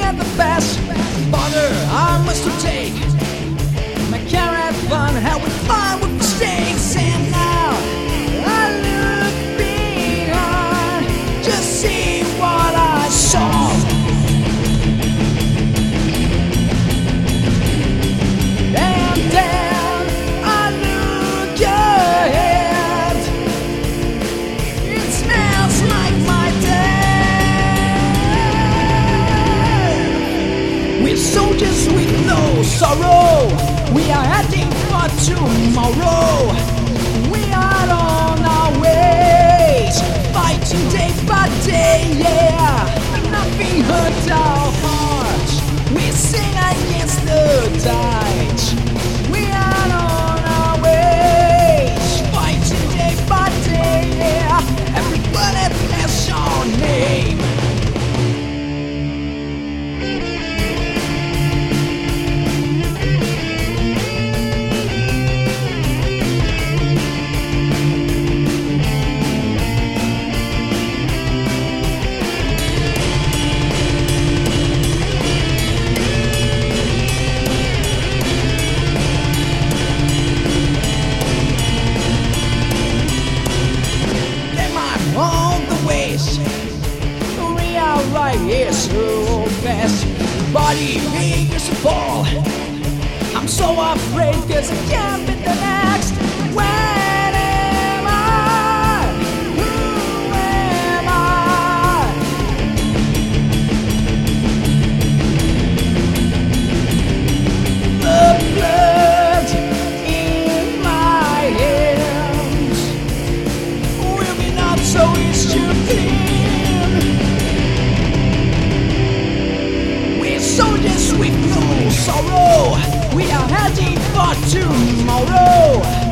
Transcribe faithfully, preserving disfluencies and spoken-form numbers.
get the best. Father, I must take my caravan, how we find with mistakes. And now I look behind, just see what I saw. And then I look ahead, it smells like my death. We're soldiers with no sorrow, we are heading for tomorrow. We are on our ways, fighting day by day, yeah. Nothing hurt our hearts, we sing against the tides. We are on our ways, fighting day by day, yeah. Everybody bless your name. On the ways, we are right here so fast. Body begins to fall. I'm so afraid cause I can't be the next. When am I? Who am I? The blood in my hands will be not so easy to clean. We're soldiers with no sorrow, we are heading for tomorrow.